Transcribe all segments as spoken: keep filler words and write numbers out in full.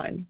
line.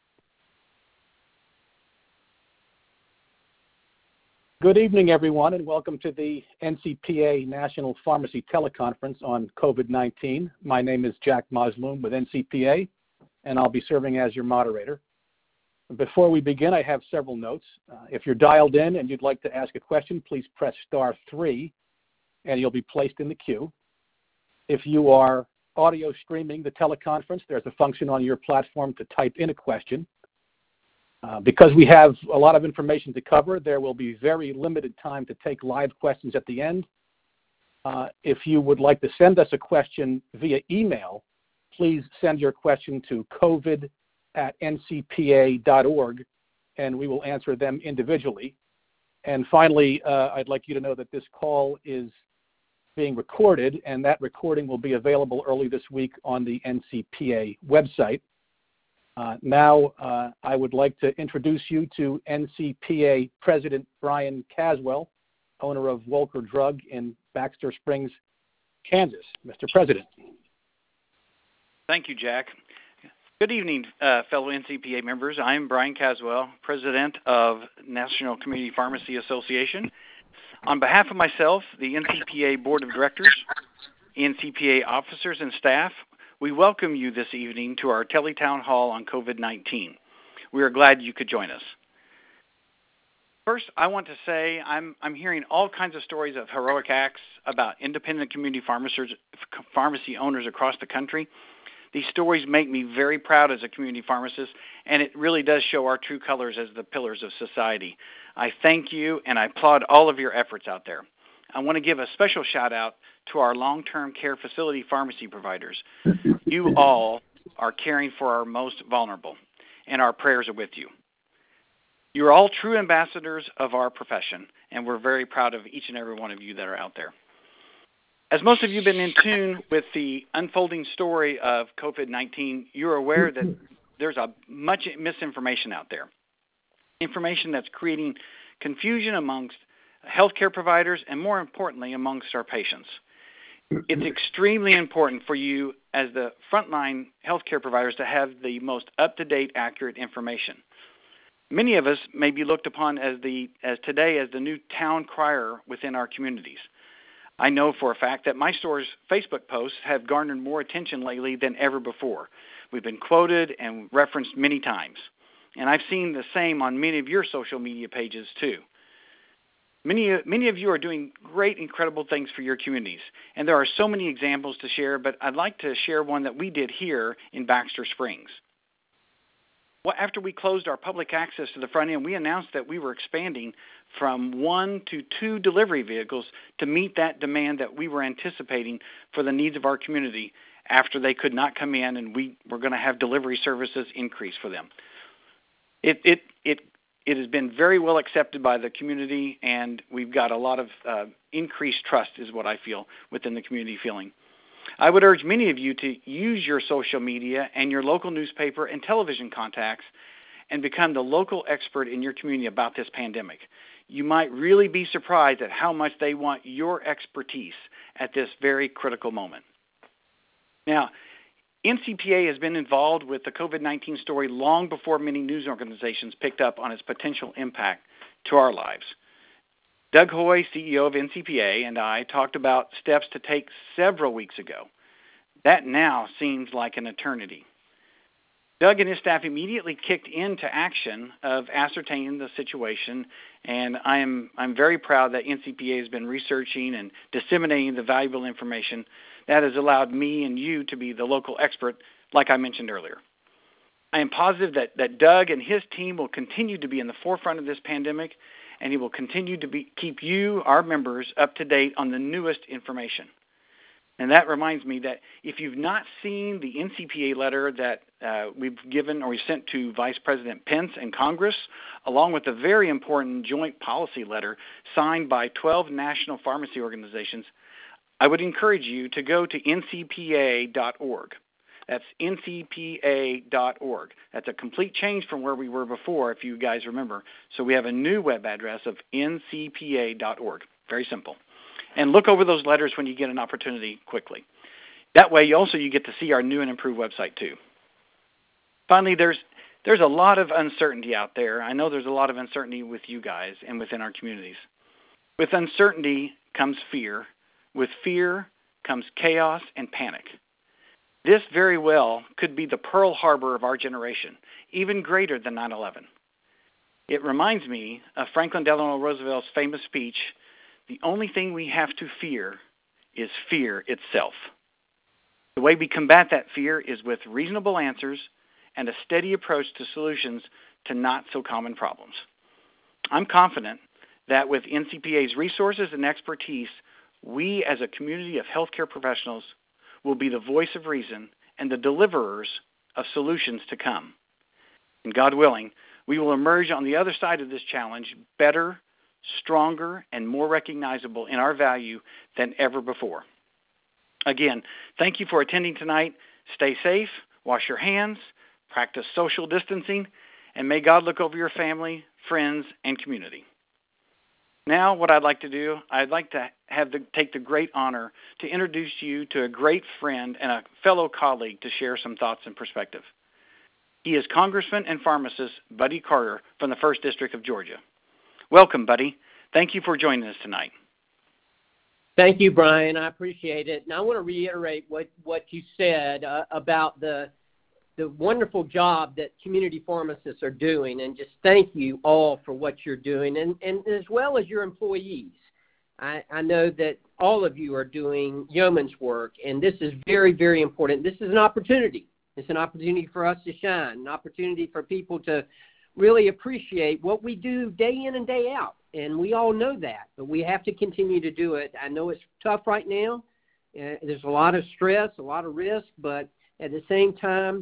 Good evening, everyone, and welcome to the N C P A National Pharmacy Teleconference on COVID nineteen. My name is Jack Masloom with N C P A, and I'll be serving as your moderator. Before we begin, I have several notes. Uh, if you're dialed in and you'd like to ask a question, please press star three, and you'll be placed in the queue. If you are audio streaming the teleconference, there's a function on your platform to type in a question. Uh, because we have a lot of information to cover, there will be very limited time to take live questions at the end. Uh, if you would like to send us a question via email, please send your question to covid at n c p a dot org, and we will answer them individually. And finally, uh, I'd like you to know that this call is being recorded, and that recording will be available early this week on the N C P A website. Uh, now, uh, I would like to introduce you to N C P A President Brian Caswell, owner of Wolker Drug in Baxter Springs, Kansas. Mister President. Thank you, Jack. Good evening, uh, fellow N C P A members. I'm Brian Caswell, President of National Community Pharmacy Association. On behalf of myself, the N C P A Board of Directors, N C P A officers and staff, we welcome you this evening to our Teletown Hall on COVID nineteen. We are glad you could join us. First, I want to say I'm, I'm hearing all kinds of stories of heroic acts about independent community pharmacy owners across the country. These stories make me very proud as a community pharmacist, and it really does show our true colors as the pillars of society. I thank you, and I applaud all of your efforts out there. I want to give a special shout out to our long-term care facility pharmacy providers. You all are caring for our most vulnerable, and our prayers are with you. You're all true ambassadors of our profession, and we're very proud of each and every one of you that are out there. As most of you have been in tune with the unfolding story of COVID nineteen, you're aware that there's a much misinformation out there. Information that's creating confusion amongst healthcare providers and, more importantly, amongst our patients. It's extremely important for you as the frontline healthcare providers to have the most up-to-date, accurate information. Many of us may be looked upon as the as today as the new town crier within our communities. I know for a fact that my store's Facebook posts have garnered more attention lately than ever before. We've been quoted and referenced many times. And I've seen the same on many of your social media pages too. Many, many of you are doing great, incredible things for your communities. And there are so many examples to share, but I'd like to share one that we did here in Baxter Springs. Well, after we closed our public access to the front end, we announced that we were expanding from one to two delivery vehicles to meet that demand that we were anticipating for the needs of our community after they could not come in, and we were going to have delivery services increase for them. It, it, it, it has been very well accepted by the community, and we've got a lot of uh, increased trust is what I feel within the community feeling. I would urge many of you to use your social media and your local newspaper and television contacts and become the local expert in your community about this pandemic. You might really be surprised at how much they want your expertise at this very critical moment. Now, N C P A has been involved with the COVID nineteen story long before many news organizations picked up on its potential impact to our lives. Doug Hoy, C E O of N C P A, and I talked about steps to take several weeks ago. That now seems like an eternity. Doug and his staff immediately kicked into action of ascertaining the situation, and I am I'm very proud that N C P A has been researching and disseminating the valuable information that has allowed me and you to be the local expert, like I mentioned earlier. I am positive that, that Doug and his team will continue to be in the forefront of this pandemic, and he will continue to be, keep you, our members, up to date on the newest information. And that reminds me that if you've not seen the N C P A letter that uh, we've given or we sent to Vice President Pence and Congress, along with a very important joint policy letter signed by twelve national pharmacy organizations, I would encourage you to go to N C P A dot org. That's N C P A dot org. That's a complete change from where we were before, if you guys remember. So we have a new web address of N C P A dot org. Very simple. And look over those letters when you get an opportunity quickly. That way, you also you get to see our new and improved website too. Finally, there's There's a lot of uncertainty out there. I know there's a lot of uncertainty with you guys and within our communities. With uncertainty comes fear. With fear comes chaos and panic. This very well could be the Pearl Harbor of our generation, even greater than nine eleven. It reminds me of Franklin Delano Roosevelt's famous speech, "The only thing we have to fear is fear itself." The way we combat that fear is with reasonable answers and a steady approach to solutions to not-so-common problems. I'm confident that with N C P A's resources and expertise, we as a community of healthcare professionals will be the voice of reason and the deliverers of solutions to come. And God willing, we will emerge on the other side of this challenge better, stronger, and more recognizable in our value than ever before. Again, thank you for attending tonight. Stay safe, wash your hands, practice social distancing, and may God look over your family, friends, and community. Now, what I'd like to do, I'd like to have the, take the great honor to introduce you to a great friend and a fellow colleague to share some thoughts and perspective. He is Congressman and pharmacist Buddy Carter from the first District of Georgia. Welcome, Buddy. Thank you for joining us tonight. Thank you, Brian. I appreciate it. And I want to reiterate what, what you said uh, about the the wonderful job that community pharmacists are doing, and just thank you all for what you're doing, and, and as well as your employees. I, I know that all of you are doing yeoman's work, and this is very, very important. This is an opportunity. It's an opportunity for us to shine, an opportunity for people to really appreciate what we do day in and day out, and we all know that, but we have to continue to do it. I know it's tough right now. Uh, there's a lot of stress, a lot of risk, but at the same time,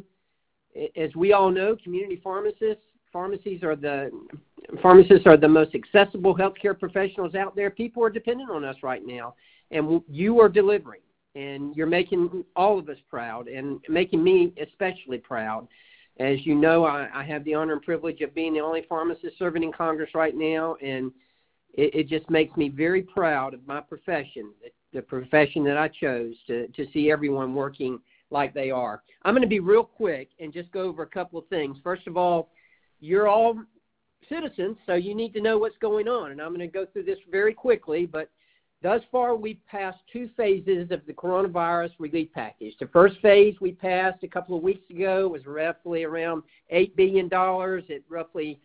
as we all know, community pharmacists, pharmacies are the pharmacists are the most accessible healthcare professionals out there. People are dependent on us right now, and you are delivering, and you're making all of us proud, and making me especially proud. As you know, I, I have the honor and privilege of being the only pharmacist serving in Congress right now, and it, it just makes me very proud of my profession, the, the profession that I chose, to, to see everyone working like they are. I'm going to be real quick and just go over a couple of things. First of all, you're all citizens, so you need to know what's going on, and I'm going to go through this very quickly, but thus far we've passed two phases of the coronavirus relief package. The first phase we passed a couple of weeks ago was roughly around eight billion dollars. It roughly,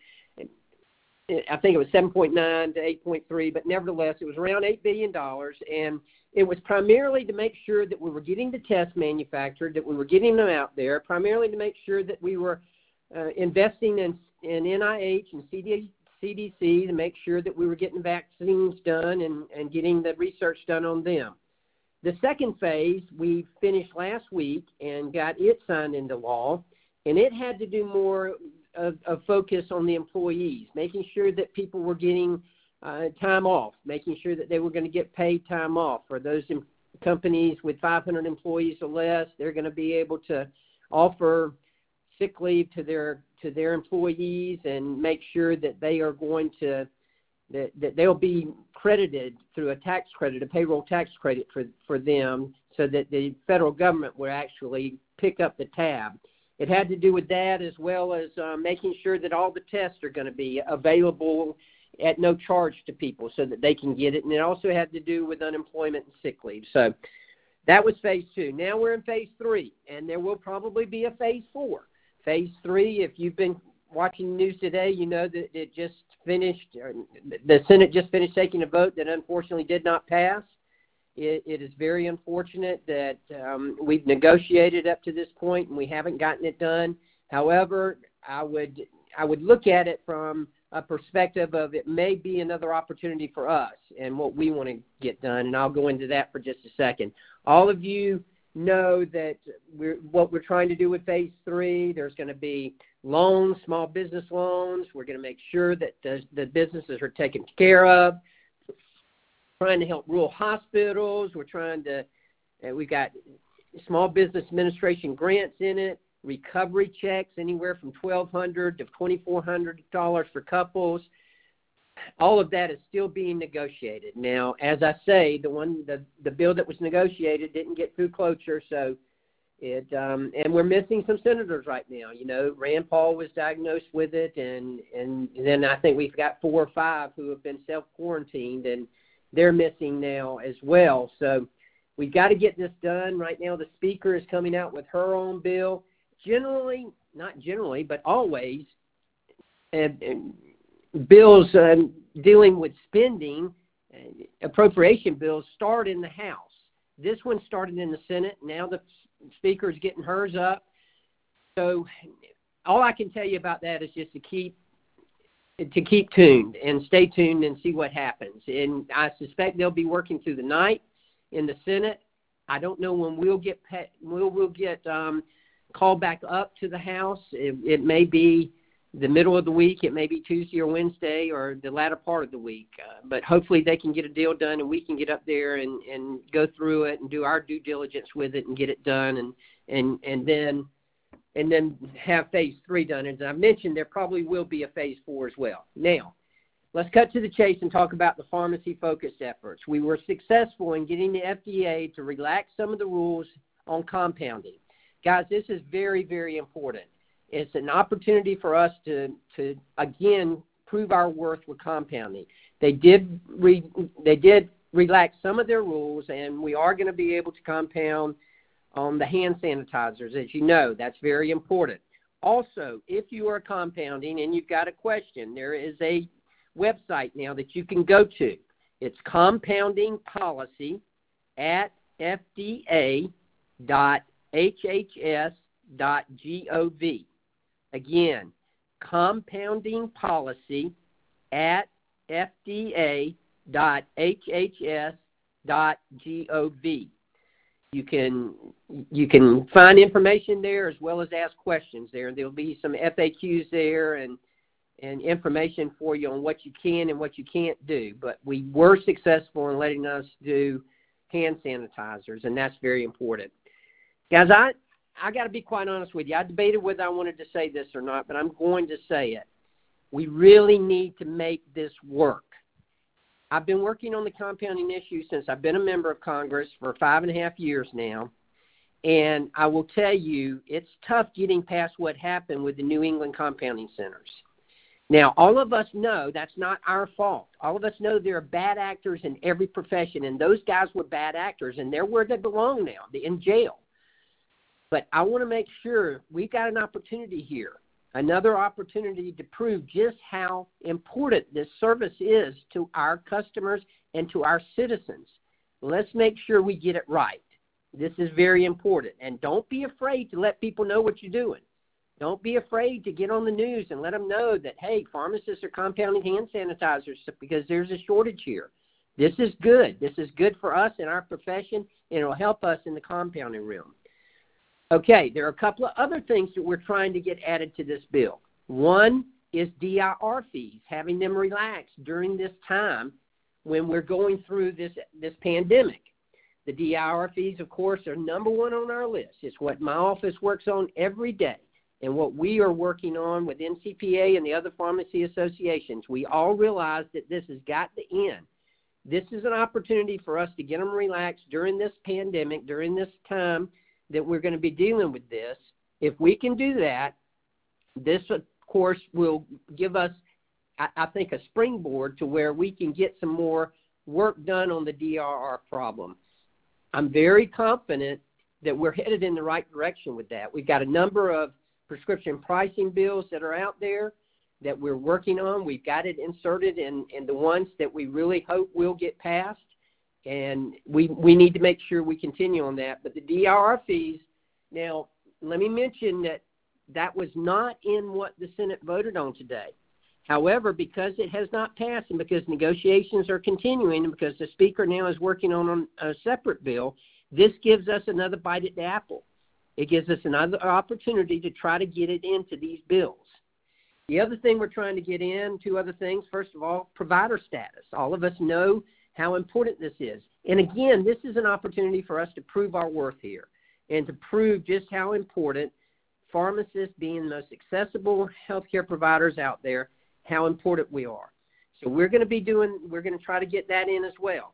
I think it was seven point nine to eight point three, but nevertheless it was around eight billion dollars, and it was primarily to make sure that we were getting the tests manufactured, that we were getting them out there, primarily to make sure that we were uh, investing in, in N I H and C D C to make sure that we were getting vaccines done and, and getting the research done on them. The second phase we finished last week and got it signed into law, and it had to do more of, of focus on the employees, making sure that people were getting Uh, time off, making sure that they were going to get paid time off. For those in companies with five hundred employees or less, they're going to be able to offer sick leave to their to their employees and make sure that they are going to that, that they'll be credited through a tax credit, a payroll tax credit for, for them, so that the federal government would actually pick up the tab. It had to do with that, as well as uh, making sure that all the tests are going to be available at no charge to people so that they can get it. And it also had to do with unemployment and sick leave. So that was phase two. Now we're in phase three, and there will probably be a phase four. Phase three, if you've been watching the news today, you know that it just finished, the Senate just finished taking a vote that unfortunately did not pass. It, it is very unfortunate that um, we've negotiated up to this point and we haven't gotten it done. However, I would I would look at it from a perspective of it may be another opportunity for us and what we want to get done, and I'll go into that for just a second. All of you know that we're, what we're trying to do with phase three, there's going to be loans, small business loans. We're going to make sure that the, the businesses are taken care of. We're trying to help rural hospitals. We're trying to, uh, we've got small business administration grants in it, recovery checks anywhere from twelve hundred dollars to twenty-four hundred dollars for couples. All of that is still being negotiated. Now, as I say, the one the, the bill that was negotiated didn't get through cloture, so It um, and we're missing some senators right now. You know, Rand Paul was diagnosed with it, and, and then I think we've got four or five who have been self-quarantined, and they're missing now as well. So we've got to get this done. Right now the Speaker is coming out with her own bill. Generally, not generally, but always, uh, bills uh, dealing with spending, uh, appropriation bills start in the House. This one started in the Senate. Now the Speaker is getting hers up. So all I can tell you about that is just to keep to keep tuned and stay tuned and see what happens. And I suspect they'll be working through the night in the Senate. I don't know when we'll get we'll we'll get um, called back up to the House. It, it may be the middle of the week. It may be Tuesday or Wednesday or the latter part of the week. Uh, but hopefully they can get a deal done and we can get up there and, and go through it and do our due diligence with it and get it done and and and then and then have phase three done. As I mentioned, there probably will be a phase four as well. Now, let's cut to the chase and talk about the pharmacy-focused efforts. We were successful in getting the F D A to relax some of the rules on compounding. Guys, this is very, very important. It's an opportunity for us to, to again, prove our worth with compounding. They did re, they did relax some of their rules, and we are going to be able to compound on the hand sanitizers. As you know, that's very important. Also, if you are compounding and you've got a question, there is a website now that you can go to. It's compounding policy at f d a dot h h s dot gov. Again, compounding policy at f d a dot h h s dot gov. You can you can find information there as well as ask questions there. There'll be some F A Qs there and and information for you on what you can and what you can't do. But we were successful in letting us do hand sanitizers, and that's very important. Guys, I, I got to be quite honest with you. I debated whether I wanted to say this or not, but I'm going to say it. We really need to make this work. I've been working on the compounding issue since I've been a member of Congress for five and a half years now, and I will tell you it's tough getting past what happened with the New England compounding centers. Now, all of us know that's not our fault. All of us know there are bad actors in every profession, and those guys were bad actors, and they're where they belong now, they're in jail. But I want to make sure we've got an opportunity here, another opportunity to prove just how important this service is to our customers and to our citizens. Let's make sure we get it right. This is very important. And don't be afraid to let people know what you're doing. Don't be afraid to get on the news and let them know that, hey, pharmacists are compounding hand sanitizers because there's a shortage here. This is good. This is good for us in our profession, and it will help us in the compounding realm. Okay, there are a couple of other things that we're trying to get added to this bill. One is D I R fees, having them relaxed during this time when we're going through this, this pandemic. The D I R fees, of course, are number one on our list. It's what my office works on every day and what we are working on with N C P A and the other pharmacy associations. We all realize that this has got to end. This is an opportunity for us to get them relaxed during this pandemic, during this time that we're going to be dealing with this. If we can do that, this, of course, will give us, I, I think, a springboard to where we can get some more work done on the D R R problem. I'm very confident that we're headed in the right direction with that. We've got a number of prescription pricing bills that are out there that we're working on. We've got it inserted in, in the ones that we really hope will get passed. And we we need to make sure we continue on that. But the D R R fees, now, let me mention that that was not in what the Senate voted on today. However, because it has not passed and because negotiations are continuing and because the Speaker now is working on a separate bill, this gives us another bite at the apple. It gives us another opportunity to try to get it into these bills. The other thing we're trying to get in, two other things. First of all, provider status. All of us know how important this is. And again, this is an opportunity for us to prove our worth here and to prove just how important pharmacists being the most accessible healthcare providers out there, how important we are. So we're going to be doing, we're going to try to get that in as well.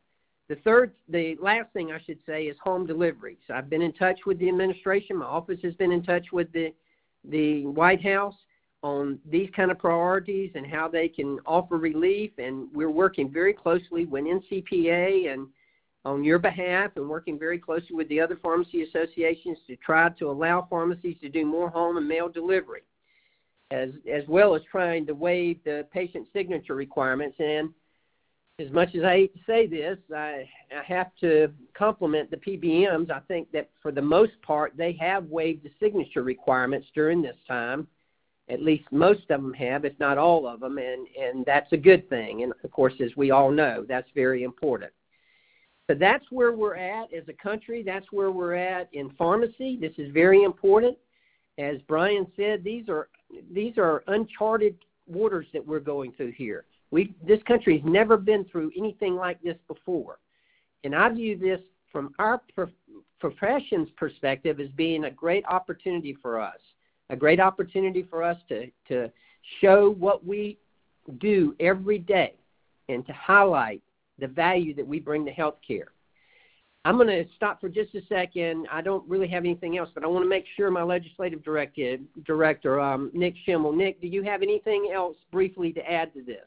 The third, the last thing I should say is home deliveries. I've been in touch with the administration. My office has been in touch with the the White House on these kind of priorities and how they can offer relief. And we're working very closely with N C P A and on your behalf, and working very closely with the other pharmacy associations to try to allow pharmacies to do more home and mail delivery, as as well as trying to waive the patient signature requirements. And as much as I hate to say this, I, I have to compliment the P B Ms. I think that for the most part, they have waived the signature requirements during this time. At least most of them have, if not all of them, and, and that's a good thing. And, of course, as we all know, that's very important. So that's where we're at as a country. That's where we're at in pharmacy. This is very important. As Brian said, these are these are uncharted waters that we're going through here. We this country has never been through anything like this before, and I view this from our prof- profession's perspective as being a great opportunity for us, a great opportunity for us to to show what we do every day and to highlight the value that we bring to healthcare. I'm going to stop for just a second. I don't really have anything else, but I want to make sure my legislative director, director um, Nick Schimmel. Nick, do you have anything else briefly to add to this?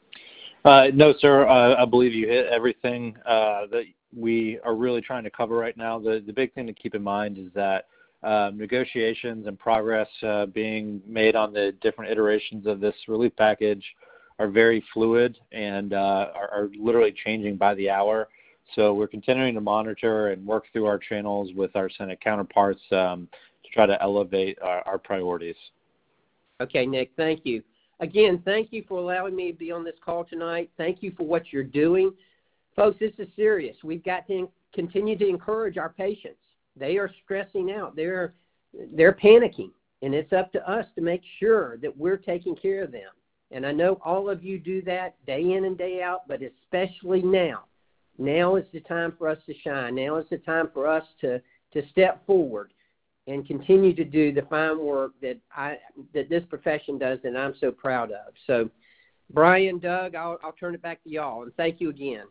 Uh, no, sir. Uh, I believe you hit everything uh, that we are really trying to cover right now. The, the big thing to keep in mind is that uh, negotiations and progress uh, being made on the different iterations of this relief package are very fluid and uh, are, are literally changing by the hour. So we're continuing to monitor and work through our channels with our Senate counterparts um, to try to elevate our, our priorities. Okay, Nick, thank you. Again, thank you for allowing me to be on this call tonight. Thank you for what you're doing. Folks, this is serious. We've got to continue to encourage our patients. They are stressing out. They're, they're panicking, and it's up to us to make sure that we're taking care of them. And I know all of you do that day in and day out, but especially now. Now is the time for us to shine. Now is the time for us to, to step forward and continue to do the fine work that I that this profession does and I'm so proud of. So, Brian, Doug, I'll, I'll turn it back to y'all, and thank you again.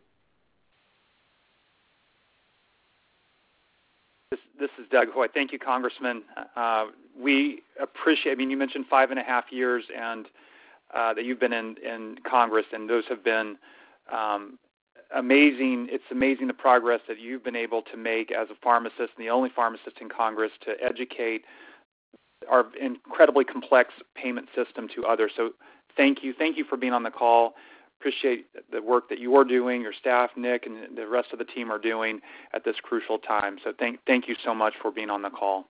This, this is Doug Hoyt. Thank you, Congressman. Uh, we appreciate, I mean, you mentioned five and a half years and uh, that you've been in, in Congress, and those have been um, amazing. It's amazing the progress that you've been able to make as a pharmacist and the only pharmacist in Congress to educate our incredibly complex payment system to others. So thank you. Thank you for being on the call. Appreciate the work that you're doing, your staff, Nick, and the rest of the team are doing at this crucial time. So thank, thank you so much for being on the call.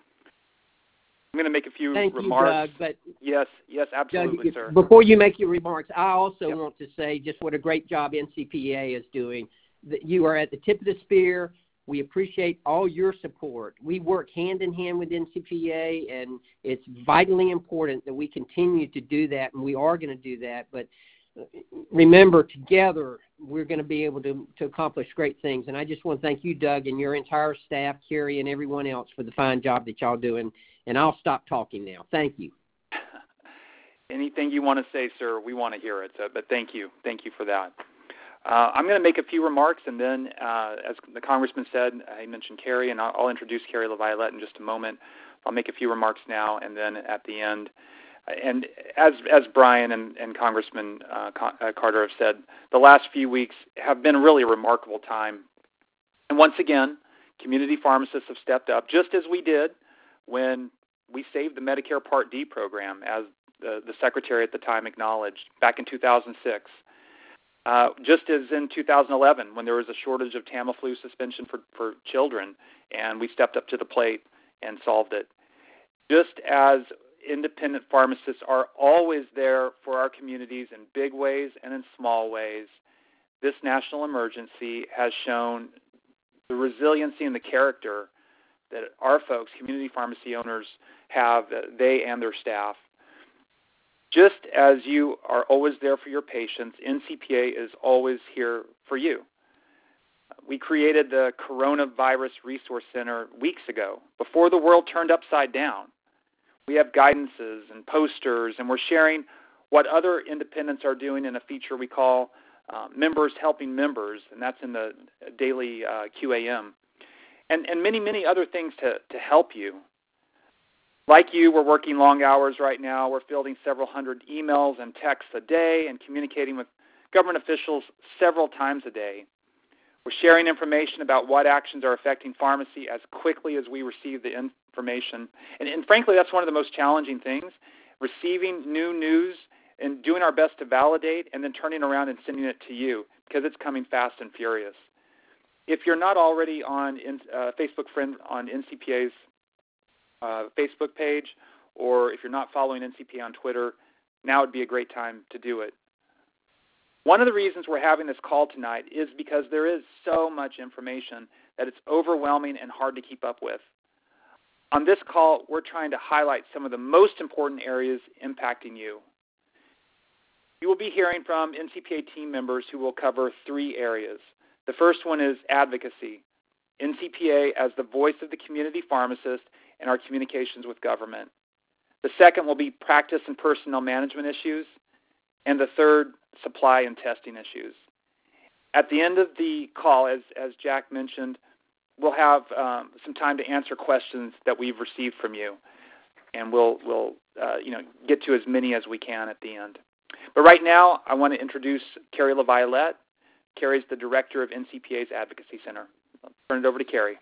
I'm going to make a few Thank remarks. You, Doug, but yes, yes, absolutely, Doug, sir. Before you make your remarks, I also yep. want to say just what a great job N C P A is doing. You are at the tip of the spear. We appreciate all your support. We work hand in hand with N C P A, and it's vitally important that we continue to do that, and we are going to do that. But remember, together, we're going to be able to, to accomplish great things. And I just want to thank you, Doug, and your entire staff, Carrie, and everyone else for the fine job that y'all doing. And I'll stop talking now. Thank you. Anything you want to say, sir, we want to hear it. So, but thank you. Thank you for that. Uh, I'm going to make a few remarks, and then, uh, as the Congressman said, I mentioned Carrie, and I'll, I'll introduce Carrie LaViolette in just a moment. I'll make a few remarks now, and then at the end. And as as Brian and, and Congressman uh, Carter have said, the last few weeks have been really a remarkable time. And once again, community pharmacists have stepped up, just as we did when we saved the Medicare Part D program, as the, the Secretary at the time acknowledged, back in two thousand six. Uh, just as in two thousand eleven, when there was a shortage of Tamiflu suspension for, for children, and we stepped up to the plate and solved it. Just as independent pharmacists are always there for our communities in big ways and in small ways, this national emergency has shown the resiliency and the character that our folks, community pharmacy owners, have, they and their staff. Just as you are always there for your patients, N C P A is always here for you. We created the Coronavirus Resource Center weeks ago, before the world turned upside down. We have guidances and posters, and we're sharing what other independents are doing in a feature we call uh, members helping members, and that's in the daily uh, Q A M, and, and many, many other things to, to help you. Like you, we're working long hours right now. We're fielding several hundred emails and texts a day and communicating with government officials several times a day. We're sharing information about what actions are affecting pharmacy as quickly as we receive the information. And, and frankly, that's one of the most challenging things, receiving new news and doing our best to validate and then turning around and sending it to you because it's coming fast and furious. If you're not already on uh, Facebook friend on N C P A's uh, Facebook page, or if you're not following N C P A on Twitter, now would be a great time to do it. One of the reasons we're having this call tonight is because there is so much information that it's overwhelming and hard to keep up with. On this call, we're trying to highlight some of the most important areas impacting you. You will be hearing from N C P A team members who will cover three areas. The first one is advocacy, N C P A as the voice of the community pharmacist in our communications with government. The second will be practice and personnel management issues. And the third, supply and testing issues. At the end of the call, as, as Jack mentioned, we'll have um, some time to answer questions that we've received from you, and we'll, we'll uh, you know, get to as many as we can at the end. But right now, I want to introduce Carrie LaViolette. Carrie's the director of N C P A's Advocacy Center. I'll turn it over to Carrie.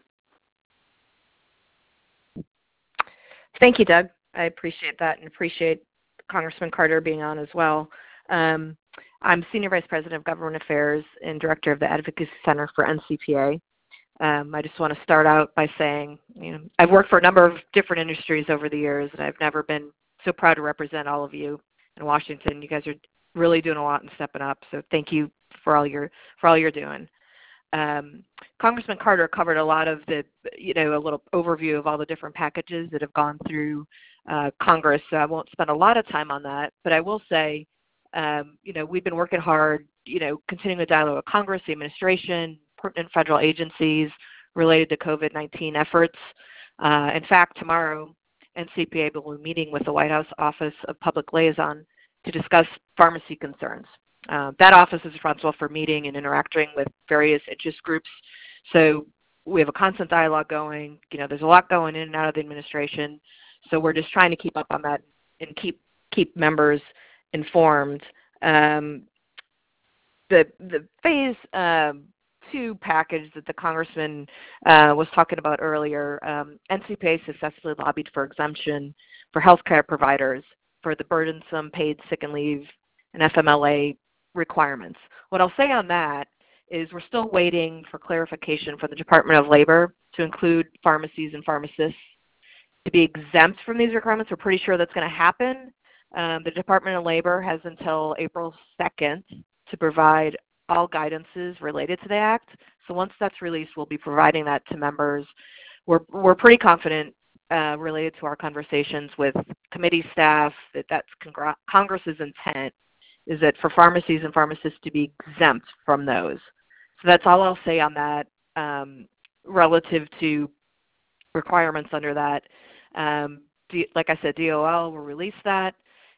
Thank you, Doug. I appreciate that and appreciate Congressman Carter being on as well. Um, I'm Senior Vice President of Government Affairs and Director of the Advocacy Center for N C P A. Um, I just want to start out by saying, you know, I've worked for a number of different industries over the years, and I've never been so proud to represent all of you in Washington. You guys are really doing a lot and stepping up, so thank you for all your for all you're doing. Um, Congressman Carter covered a lot of the, you know, a little overview of all the different packages that have gone through uh, Congress, so I won't spend a lot of time on that, but I will say, Um, you know, we've been working hard, you know, continuing the dialogue with Congress, the administration, pertinent federal agencies related to COVID nineteen efforts. Uh, in fact, tomorrow, N C P A will be meeting with the White House Office of Public Liaison to discuss pharmacy concerns. Uh, that office is responsible for meeting and interacting with various interest groups. So we have a constant dialogue going. You know, there's a lot going in and out of the administration. So we're just trying to keep up on that and keep keep members informed. Um, the the phase um, two package that the congressman uh, was talking about earlier, um, N C P A successfully lobbied for exemption for healthcare providers for the burdensome paid sick and leave and F M L A requirements. What I'll say on that is we're still waiting for clarification from the Department of Labor to include pharmacies and pharmacists to be exempt from these requirements. We're pretty sure that's going to happen. Um, the Department of Labor has until April second to provide all guidances related to the Act. So once that's released, we'll be providing that to members. We're, we're pretty confident uh, related to our conversations with committee staff that that's Congr- Congress's intent is that for pharmacies and pharmacists to be exempt from those. So that's all I'll say on that um, relative to requirements under that. Um, D, like I said, D O L will release that.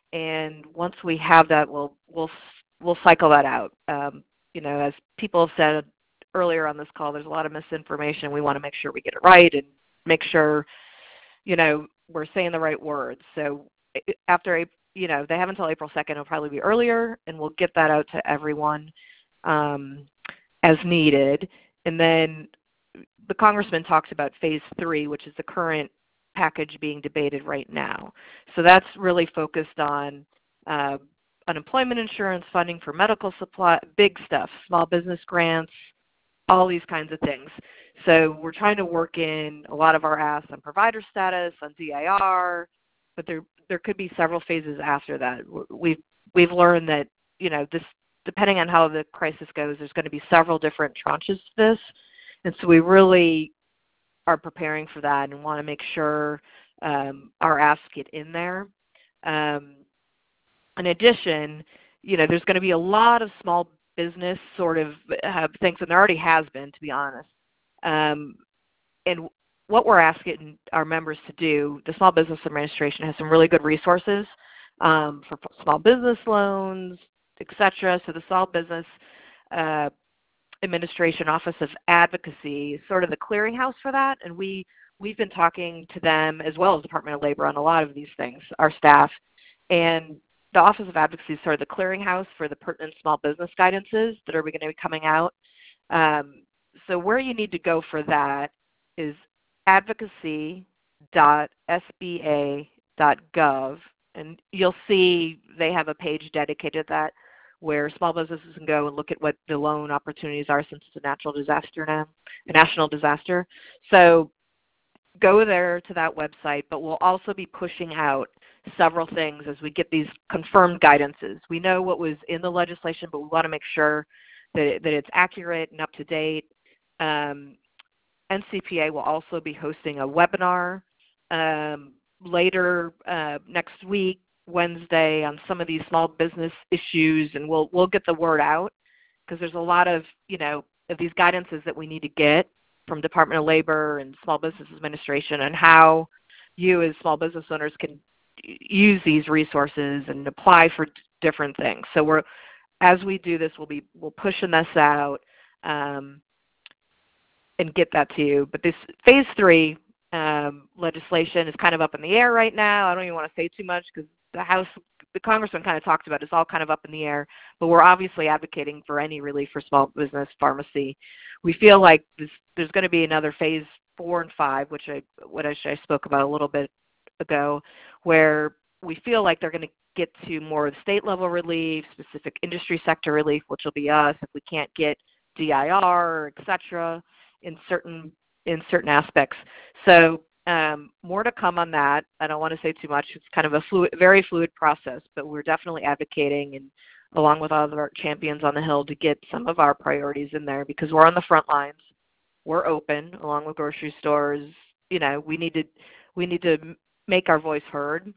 And once we have that, we'll we'll we'll cycle that out. Um, you know, as people have said earlier on this call, there's a lot of misinformation. We want to make sure we get it right and make sure, you know, we're saying the right words. So after, you know, they have until April second. It'll probably be earlier, and we'll get that out to everyone um, as needed. And then the congressman talks about phase three, which is the current package being debated right now. So that's really focused on uh, unemployment insurance, funding for medical supply, big stuff, small business grants, all these kinds of things. So we're trying to work in a lot of our asks on provider status, on D I R, but there there could be several phases after that. We've we've learned that, you know, this, depending on how the crisis goes, there's going to be several different tranches to this, and so we really are preparing for that and want to make sure um, our asks get in there. Um, in addition, you know, there's going to be a lot of small business sort of uh, things, and there already has been, to be honest. Um, and what we're asking our members to do, the Small Business Administration has some really good resources um, for small business loans, et cetera. So the small business uh, Administration Office of Advocacy is sort of the clearinghouse for that, and we, we've been talking to them as well as Department of Labor on a lot of these things, our staff. And the Office of Advocacy is sort of the clearinghouse for the pertinent small business guidances that are going to be coming out. Um, so where you need to go for that is advocacy dot s b a dot gov, and you'll see they have a page dedicated to that where small businesses can go and look at what the loan opportunities are since it's a natural disaster now, a national disaster. So go there to that website, but we'll also be pushing out several things as we get these confirmed guidances. We know what was in the legislation, but we want to make sure that, it, that it's accurate and up to date. Um, N C P A will also be hosting a webinar um, later uh, next week, Wednesday, on some of these small business issues, and we'll we'll get the word out because there's a lot of you know of these guidances that we need to get from Department of Labor and Small Business Administration, and how you as small business owners can use these resources and apply for different things. So we're as we do this, we'll be we'll pushing this out um, and get that to you. But this phase three um, legislation is kind of up in the air right now. I don't even want to say too much because the House, the Congressman kind of talked about it. It's all kind of up in the air, but we're obviously advocating for any relief for small business pharmacy. We feel like this, there's going to be another phase four and five, which I, what I, I spoke about a little bit ago, where we feel like they're going to get to more of the state level relief, specific industry sector relief, which will be us if we can't get D I R, et cetera, in certain in certain aspects. So um, more to come on that. I don't want to say too much. It's kind of a fluid, very fluid process, but we're definitely advocating, and along with all of our champions on the Hill, to get some of our priorities in there because we're on the front lines. We're open, along with grocery stores. You know, we need to we need to make our voice heard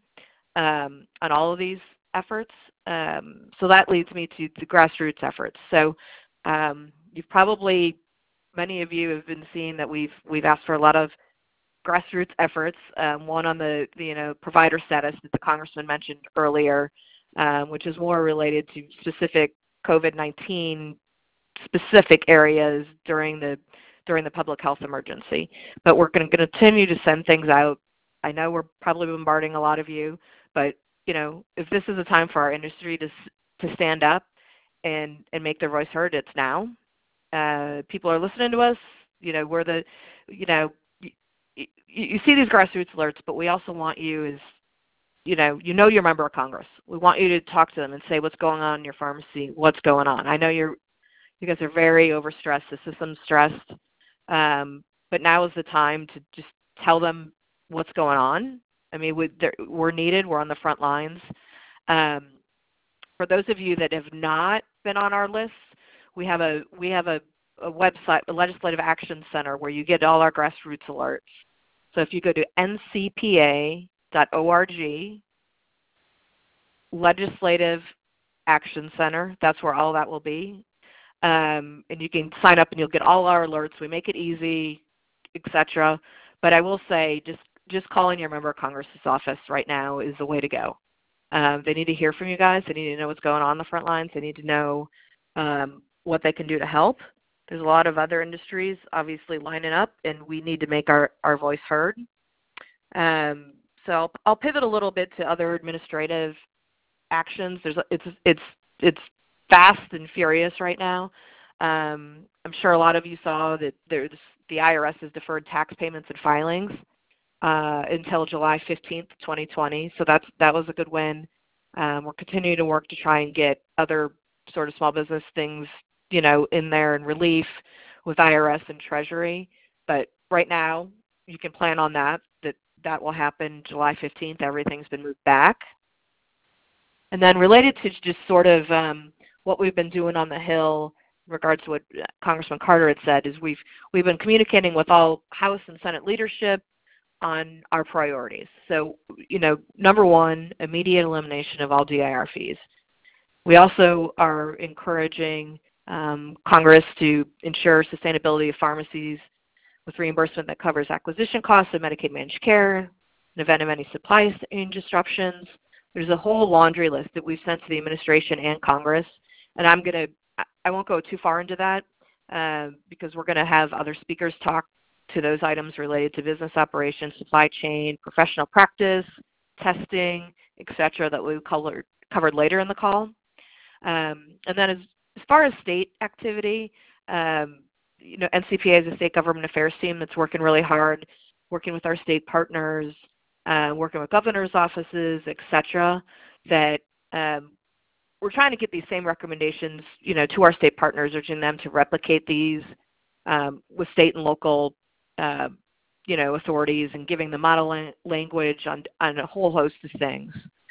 um, on all of these efforts. Um, so that leads me to the grassroots efforts. So um, you've probably, many of you have been seeing that we've we've asked for a lot of grassroots efforts. Um, one on the, the you know provider status that the Congressman mentioned earlier, um, which is more related to specific COVID nineteen specific areas during the during the public health emergency. But we're going to continue to send things out. I know we're probably bombarding a lot of you, but you know if this is a time for our industry to to stand up and and make their voice heard, it's now. Uh, people are listening to us. You know we're the you know. You, you see these grassroots alerts, but we also want you as, you know, you know you're a member of Congress. We want you to talk to them and say what's going on in your pharmacy, what's going on. I know you're, you guys are very overstressed, the system's stressed, um, but now is the time to just tell them what's going on. I mean, we, we're needed. We're on the front lines. Um, for those of you that have not been on our list, we have a we have a, a website, a Legislative Action Center, where you get all our grassroots alerts. So if you go to N C P A dot org, Legislative Action Center, that's where all that will be. Um, and you can sign up and you'll get all our alerts. We make it easy, et cetera. But I will say just, just calling your member of Congress's office right now is the way to go. Um, they need to hear from you guys. They need to know what's going on on the front lines. They need to know um, what they can do to help. There's a lot of other industries obviously lining up, and we need to make our, our voice heard. Um, so I'll, I'll pivot a little bit to other administrative actions. There's it's it's it's fast and furious right now. Um, I'm sure a lot of you saw that there's the I R S has deferred tax payments and filings uh, until July fifteenth, twenty twenty. So that's that was a good win. Um, we're continuing to work to try and get other sort of small business things, you know, in there and relief with I R S and Treasury. But right now, you can plan on that, that that will happen July fifteenth. Everything's been moved back. And then related to just sort of um, what we've been doing on the Hill in regards to what Congressman Carter had said is we've, we've been communicating with all House and Senate leadership on our priorities. So, you know, number one, immediate elimination of all D I R fees. We also are encouraging Um, Congress to ensure sustainability of pharmacies with reimbursement that covers acquisition costs of Medicaid managed care in the event of any supply chain disruptions. There's a whole laundry list that we've sent to the administration and Congress, and I'm going to I won't go too far into that uh, because we're going to have other speakers talk to those items related to business operations, supply chain, professional practice, testing, et cetera, that we covered, covered later in the call. Um, and then as, as far as state activity, um, you know, N C P A is a state government affairs team that's working really hard, working with our state partners, uh, working with governor's offices, et cetera, that um, we're trying to get these same recommendations, you know, to our state partners, urging them to replicate these um, with state and local, uh, you know, authorities and giving the model la- language on, on a whole host of things.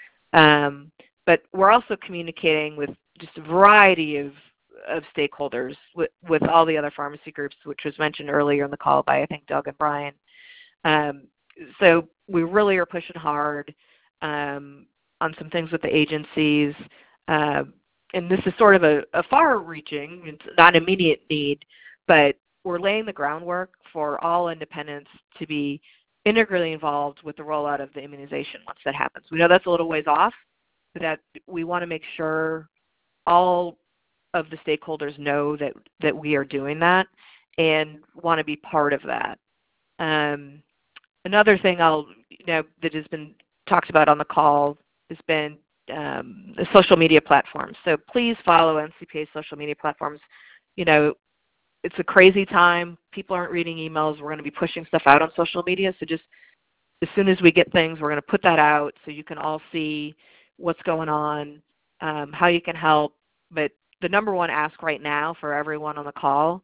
Um, but we're also communicating with just a variety of, of stakeholders with, with all the other pharmacy groups, which was mentioned earlier in the call by, I think, Doug and Brian. Um, so we really are pushing hard um, on some things with the agencies. Uh, and this is sort of a, a far-reaching, it's not an immediate need, but we're laying the groundwork for all independents to be integrally involved with the rollout of the immunization once that happens. We know that's a little ways off, but that we want to make sure all of the stakeholders know that, that we are doing that and want to be part of that. Um, another thing I'll, you know, that has been talked about on the call has been um, the social media platforms. So please follow N C P A's social media platforms. You know, it's a crazy time. People aren't reading emails. We're going to be pushing stuff out on social media. So just as soon as we get things, we're going to put that out so you can all see what's going on, um, how you can help. But the number one ask right now for everyone on the call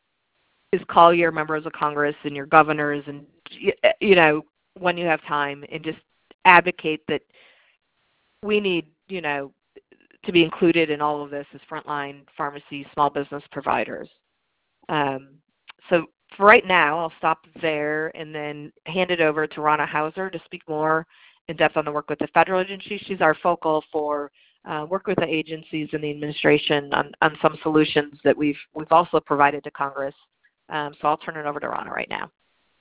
is call your members of Congress and your governors and, you know, when you have time, and just advocate that we need, you know, to be included in all of this as frontline pharmacy, small business providers. Um, so for right now, I'll stop there and then hand it over to Rana Hauser to speak more in depth on the work with the federal agencies. She's our focal for uh, work with the agencies and the administration on, on some solutions that we've we've also provided to Congress. Um, so I'll turn it over to Rana right now.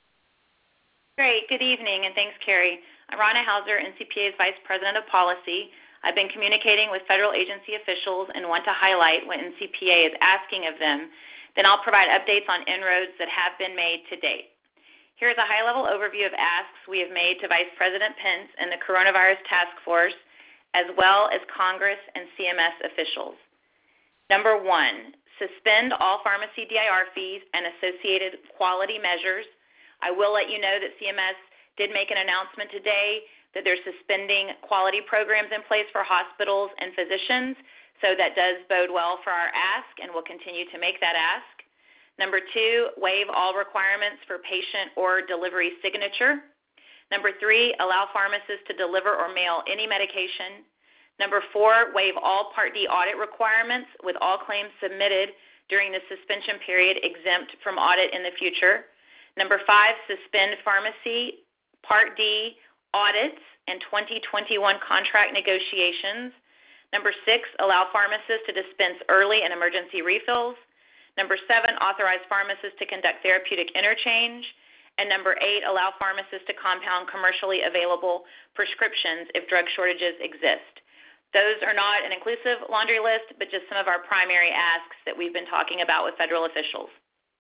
Great. Good evening, and thanks, Carrie. I'm Rana Hauser, N C P A's Vice President of Policy. I've been communicating with federal agency officials and want to highlight what N C P A is asking of them. Then I'll provide updates on inroads that have been made to date. Here's a high-level overview of asks we have made to Vice President Pence and the Coronavirus Task Force, as well as Congress and C M S officials. Number one, suspend all pharmacy D I R fees and associated quality measures. I will let you know that C M S did make an announcement today that they're suspending quality programs in place for hospitals and physicians, so that does bode well for our ask, and we'll continue to make that ask. Number two, waive all requirements for patient or delivery signature. Number three, allow pharmacists to deliver or mail any medication. Number four, waive all Part D audit requirements, with all claims submitted during the suspension period exempt from audit in the future. Number five, suspend pharmacy Part D audits and twenty twenty-one contract negotiations. Number six, allow pharmacists to dispense early and emergency refills. Number seven, authorize pharmacists to conduct therapeutic interchange. And number eight, allow pharmacists to compound commercially available prescriptions if drug shortages exist. Those are not an inclusive laundry list, but just some of our primary asks that we've been talking about with federal officials.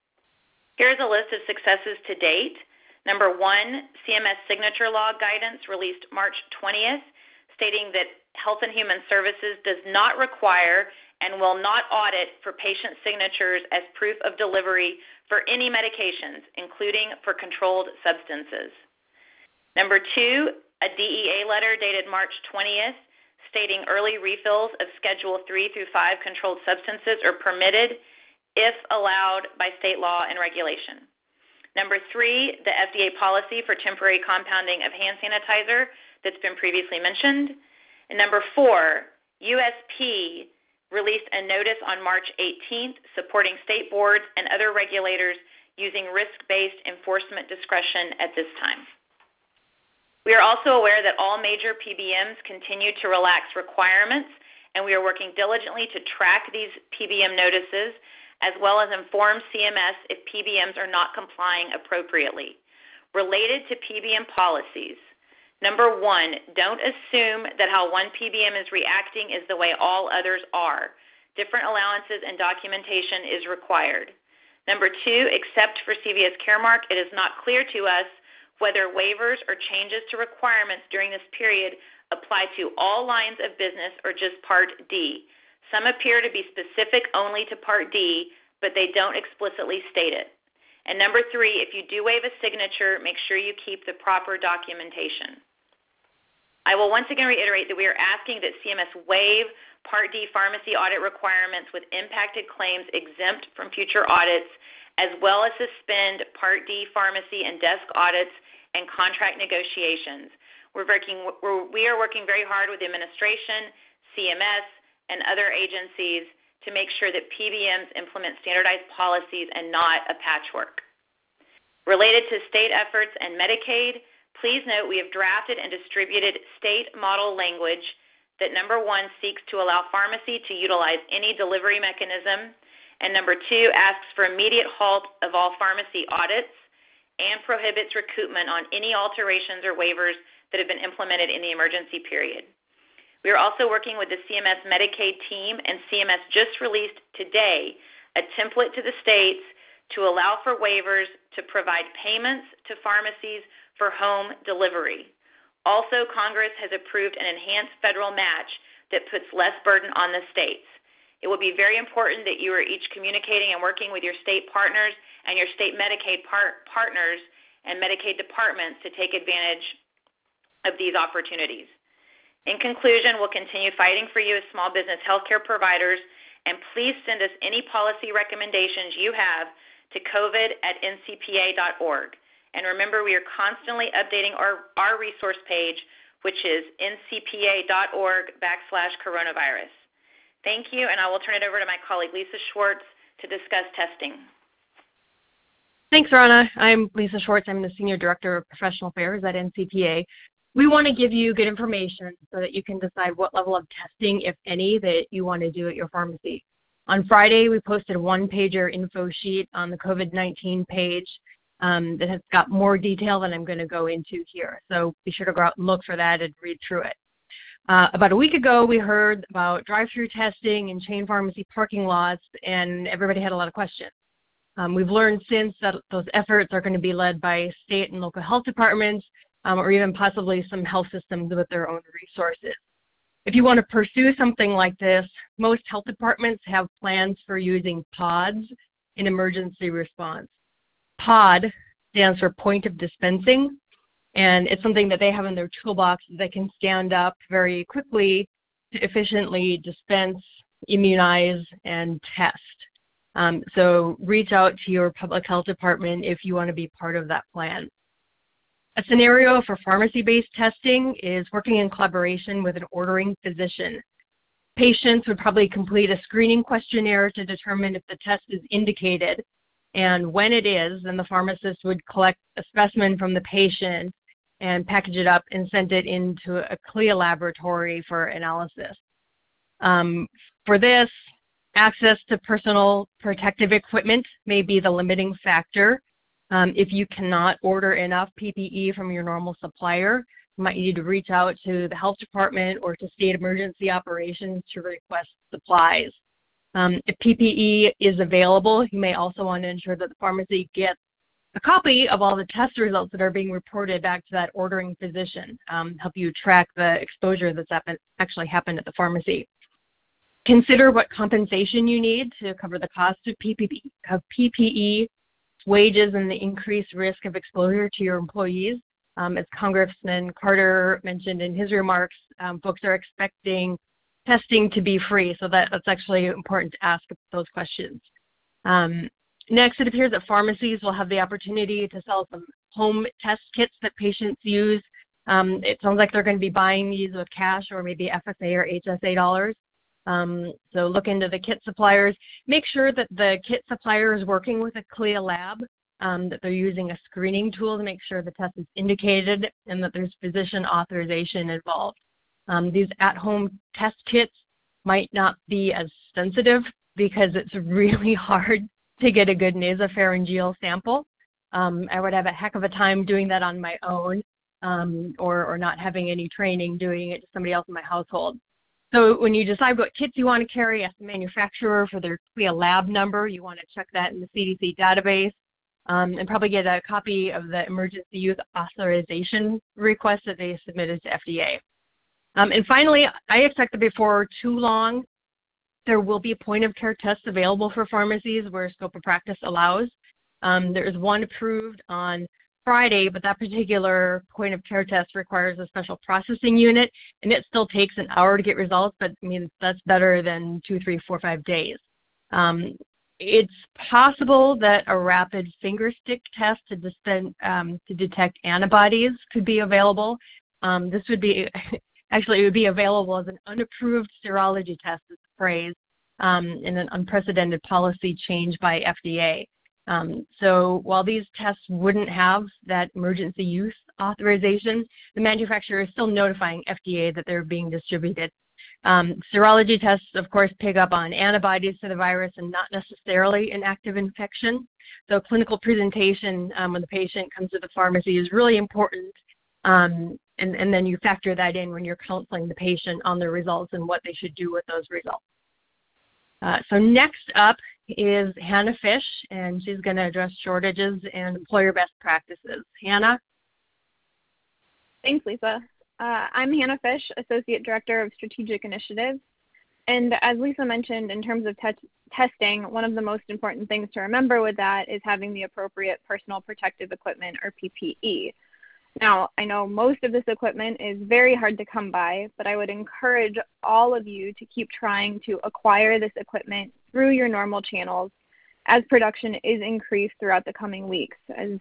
Here's a list of successes to date. Number one, C M S signature law guidance released March twentieth, stating that Health and Human Services does not require and will not audit for patient signatures as proof of delivery for any medications, including for controlled substances. Number two, a D E A letter dated March twentieth, stating early refills of Schedule three through five controlled substances are permitted if allowed by state law and regulation. Number three, the F D A policy for temporary compounding of hand sanitizer that's been previously mentioned. And number four, U S P released a notice on March eighteenth supporting state boards and other regulators using risk-based enforcement discretion at this time. We are also aware that all major P B Ms continue to relax requirements, and we are working diligently to track these P B M notices, as well as inform C M S if P B Ms are not complying appropriately. Related to P B M policies, number one, don't assume that how one P B M is reacting is the way all others are. different allowances and documentation is required. Number two, except for C V S Caremark, it is not clear to us whether waivers or changes to requirements during this period apply to all lines of business or just Part D. Some appear to be specific only to Part D, but they don't explicitly state it. And number three, if you do waive a signature, make sure you keep the proper documentation. I will once again reiterate that we are asking that C M S waive Part D pharmacy audit requirements with impacted claims exempt from future audits, as well as suspend Part D pharmacy and desk audits and contract negotiations. We're working, we're, we are working very hard with the administration, C M S, and other agencies to make sure that P B Ms implement standardized policies and not a patchwork. Related to state efforts and Medicaid, please note we have drafted and distributed state model language that, number one, seeks to allow pharmacy to utilize any delivery mechanism, and number two, asks for immediate halt of all pharmacy audits and prohibits recoupment on any alterations or waivers that have been implemented in the emergency period. We are also working with the C M S Medicaid team, and C M S just released today a template to the states to allow for waivers to provide payments to pharmacies for home delivery. Also, Congress has approved an enhanced federal match that puts less burden on the states. It will be very important that you are each communicating and working with your state partners and your state Medicaid par- partners and Medicaid departments to take advantage of these opportunities. In conclusion, we'll continue fighting for you as small business healthcare providers, and please send us any policy recommendations you have to covid at n c p a dot org. And remember, we are constantly updating our, our resource page, which is n c p a dot org backslash coronavirus. Thank you, and I will turn it over to my colleague Lisa Schwartz to discuss testing. Thanks, Rana. I'm Lisa Schwartz. I'm the Senior Director of Professional Affairs at N C P A. We want to give you good information so that you can decide what level of testing, if any, that you want to do at your pharmacy. On Friday, we posted a one-pager info sheet on the COVID nineteen page um, that has got more detail than I'm going to go into here. So be sure to go out and look for that and read through it. Uh, about a week ago, we heard about drive-through testing in chain pharmacy parking lots, and everybody had a lot of questions. Um, we've learned since that those efforts are going to be led by state and local health departments, um, or even possibly some health systems with their own resources. If you want to pursue something like this, most health departments have plans for using pods in emergency response. POD stands for point of dispensing, and it's something that they have in their toolbox that they can stand up very quickly to efficiently dispense, immunize, and test. Um, so reach out to your public health department if you want to be part of that plan. A scenario for pharmacy-based testing is working in collaboration with an ordering physician. Patients would probably complete a screening questionnaire to determine if the test is indicated, and when it is, then the pharmacist would collect a specimen from the patient and package it up and send it into a CLIA laboratory for analysis. Um, for this, access to personal protective equipment may be the limiting factor. Um, if you cannot order enough P P E from your normal supplier, you might need to reach out to the health department or to state emergency operations to request supplies. Um, if P P E is available, you may also want to ensure that the pharmacy gets a copy of all the test results that are being reported back to that ordering physician, um, help you track the exposure that's happen- actually happened at the pharmacy. Consider what compensation you need to cover the cost of P P E, of P P E, wages, and the increased risk of exposure to your employees. Um, as Congressman Carter mentioned in his remarks, um, folks are expecting testing to be free, so that, that's actually important to ask those questions. Um, next, it appears that pharmacies will have the opportunity to sell some home test kits that patients use. Um, it sounds like they're going to be buying these with cash or maybe F S A or H S A dollars. Um, so look into the kit suppliers. Make sure that the kit supplier is working with a CLIA lab, um, that they're using a screening tool to make sure the test is indicated and that there's physician authorization involved. Um, these at-home test kits might not be as sensitive because it's really hard to get a good nasopharyngeal sample. Um, I would have a heck of a time doing that on my own um, or, or not having any training doing it to somebody else in my household. So when you decide what kits you want to carry, ask the manufacturer for their C L I A lab number. You want to check that in the C D C database, um, and probably get a copy of the emergency use authorization request that they submitted to F D A. Um, and finally, I expect that before too long, there will be point of care tests available for pharmacies where scope of practice allows. Um, there is one approved on Friday, but that particular point of care test requires a special processing unit, and it still takes an hour to get results, but I mean, that's better than two, three, four, five days. Um, it's possible that a rapid finger stick test to, dispen- um, to detect antibodies could be available. Um, this would be, actually, it would be available as an unapproved serology test, is the phrase, um, in an unprecedented policy change by F D A. Um, so while these tests wouldn't have that emergency use authorization, the manufacturer is still notifying F D A that they're being distributed. Um, serology tests, of course, pick up on antibodies to the virus and not necessarily an active infection. So clinical presentation um, when the patient comes to the pharmacy is really important, um, and, and then you factor that in when you're counseling the patient on the results and what they should do with those results. Uh, so next up is Hannah Fish, and she's going to address shortages and employer best practices. Hannah? Thanks, Lisa. Uh, I'm Hannah Fish, Associate Director of Strategic Initiatives. And as Lisa mentioned, in terms of te- testing, one of the most important things to remember with that is having the appropriate personal protective equipment, or P P E. Now, I know most of this equipment is very hard to come by, but I would encourage all of you to keep trying to acquire this equipment through your normal channels as production is increased throughout the coming weeks. As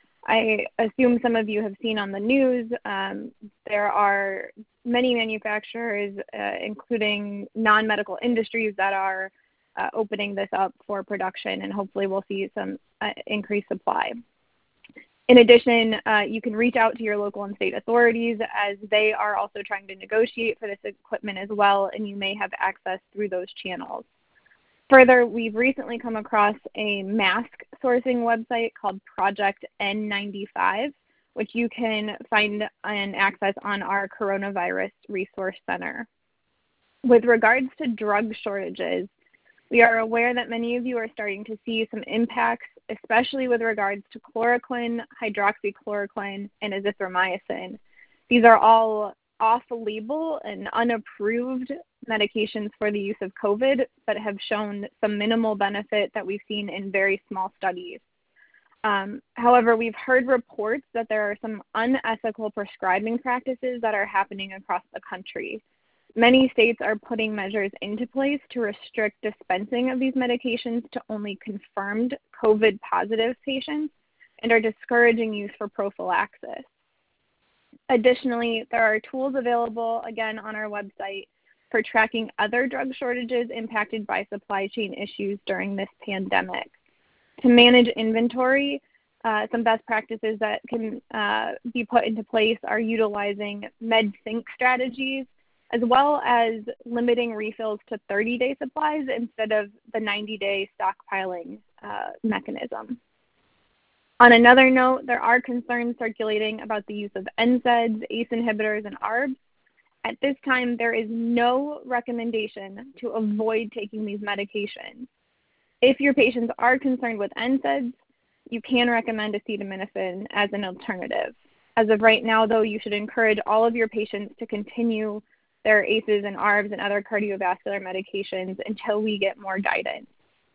I assume some of you have seen on the news, um, there are many manufacturers, uh, including non-medical industries, that are uh, opening this up for production, and hopefully we'll see some uh, increased supply. In addition, uh, you can reach out to your local and state authorities, as they are also trying to negotiate for this equipment as well, and you may have access through those channels. Further, we've recently come across a mask sourcing website called Project N ninety-five, which you can find and access on our Coronavirus Resource Center. With regards to drug shortages, we are aware that many of you are starting to see some impacts, especially with regards to chloroquine, hydroxychloroquine, and azithromycin. These are all off-label and unapproved medications for the use of COVID, but have shown some minimal benefit that we've seen in very small studies. Um, however, we've heard reports that there are some unethical prescribing practices that are happening across the country. Many states are putting measures into place to restrict dispensing of these medications to only confirmed COVID-positive patients and are discouraging use for prophylaxis. Additionally, there are tools available, again, on our website for tracking other drug shortages impacted by supply chain issues during this pandemic. To manage inventory, uh, some best practices that can uh, be put into place are utilizing med-sync strategies, as well as limiting refills to thirty-day supplies instead of the ninety-day stockpiling uh, mechanism. On another note, there are concerns circulating about the use of N SAIDs, A C E inhibitors, and A R Bs. At this time, there is no recommendation to avoid taking these medications. If your patients are concerned with N SAIDs, you can recommend acetaminophen as an alternative. As of right now, though, you should encourage all of your patients to continue their A C Es and A R Bs and other cardiovascular medications until we get more guidance.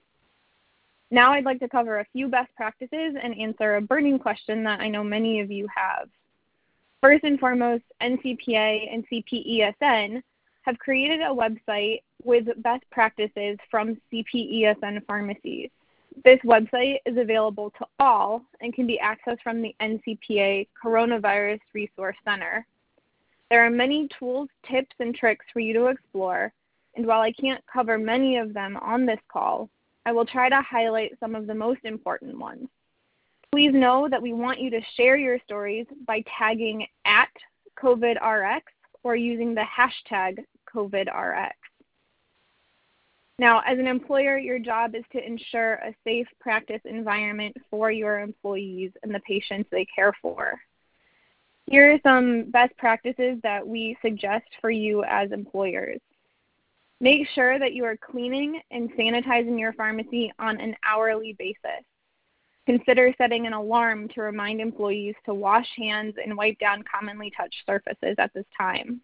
Now I'd like to cover a few best practices and answer a burning question that I know many of you have. First and foremost, N C P A and C P E S N have created a website with best practices from C P E S N pharmacies. This website is available to all and can be accessed from the N C P A Coronavirus Resource Center. There are many tools, tips, and tricks for you to explore, and while I can't cover many of them on this call, I will try to highlight some of the most important ones. Please know that we want you to share your stories by tagging at COVIDRx or using the hashtag COVIDRx. Now, as an employer, your job is to ensure a safe practice environment for your employees and the patients they care for. Here are some best practices that we suggest for you as employers. Make sure that you are cleaning and sanitizing your pharmacy on an hourly basis. Consider setting an alarm to remind employees to wash hands and wipe down commonly touched surfaces at this time.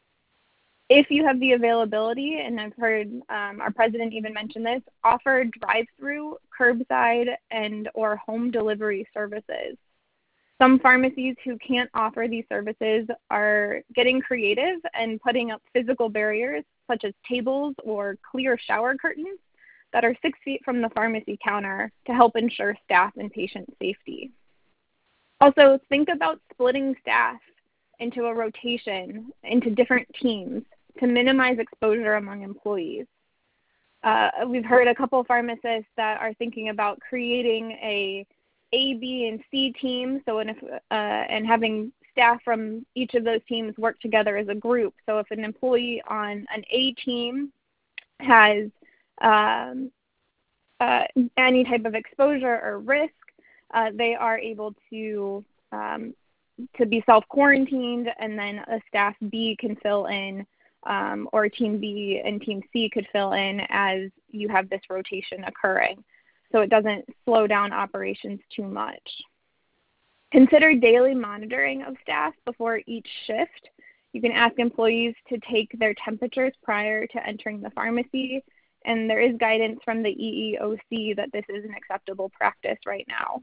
If you have the availability, and I've heard um, our president even mention this, offer drive-through, curbside, and or home delivery services. Some pharmacies who can't offer these services are getting creative and putting up physical barriers, such as tables or clear shower curtains, that are six feet from the pharmacy counter to help ensure staff and patient safety. Also, think about splitting staff into a rotation, into different teams to minimize exposure among employees. Uh, we've heard a couple of pharmacists that are thinking about creating a A, B, and C team, so if, uh, and having staff from each of those teams work together as a group. So if an employee on an A team has um, uh, any type of exposure or risk, uh, they are able to um, to be self-quarantined, and then a staff B can fill in, um, or team B and team C could fill in as you have this rotation occurring, so it doesn't slow down operations too much. Consider daily monitoring of staff before each shift. You can ask employees to take their temperatures prior to entering the pharmacy, and there is guidance from the E E O C that this is an acceptable practice right now.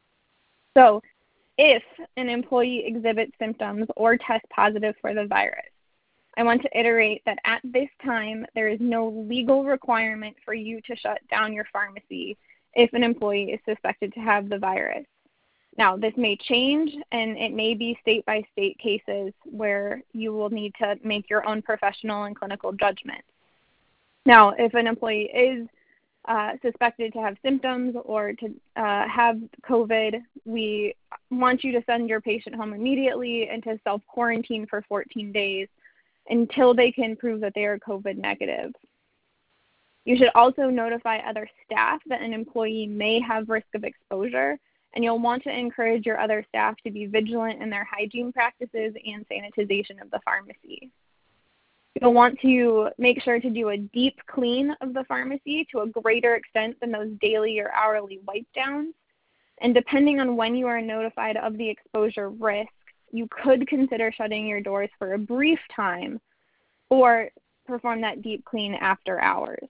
So if an employee exhibits symptoms or tests positive for the virus, I want to iterate that at this time, there is no legal requirement for you to shut down your pharmacy if an employee is suspected to have the virus. Now, this may change, and it may be state-by-state cases where you will need to make your own professional and clinical judgment. Now, if an employee is uh, suspected to have symptoms or to uh, have COVID, we want you to send your patient home immediately and to self-quarantine for fourteen days until they can prove that they are COVID negative. You should also notify other staff that an employee may have risk of exposure, and you'll want to encourage your other staff to be vigilant in their hygiene practices and sanitization of the pharmacy. You'll want to make sure to do a deep clean of the pharmacy to a greater extent than those daily or hourly wipe downs. And depending on when you are notified of the exposure risk, you could consider shutting your doors for a brief time or perform that deep clean after hours.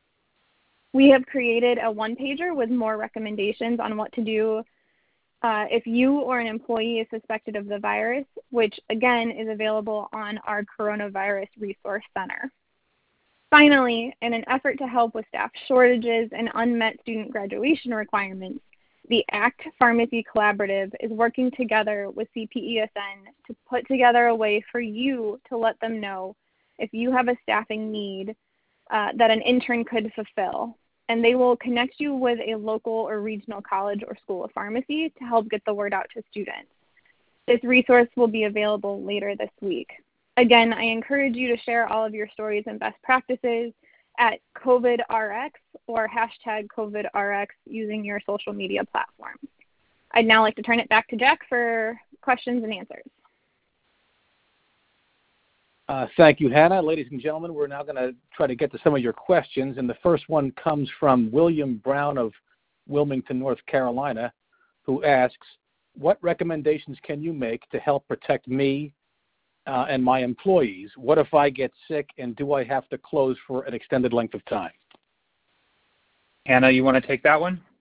We have created a one-pager with more recommendations on what to do uh, if you or an employee is suspected of the virus, which again is available on our Coronavirus Resource Center. Finally, in an effort to help with staff shortages and unmet student graduation requirements, the ACT Pharmacy Collaborative is working together with C P E S N to put together a way for you to let them know if you have a staffing need uh, that an intern could fulfill. And they will connect you with a local or regional college or school of pharmacy to help get the word out to students. This resource will be available later this week. Again, I encourage you to share all of your stories and best practices at COVIDRx or hashtag COVIDRx using your social media platforms. I'd now like to turn it back to Jack for questions and answers. Uh, thank you, Hannah. Ladies and gentlemen, we're now going to try to get to some of your questions. And the first one comes from William Brown of Wilmington, North Carolina, who asks, what recommendations can you make to help protect me uh, and my employees? What if I get sick, and do I have to close for an extended length of time? Hannah, you want to take that one?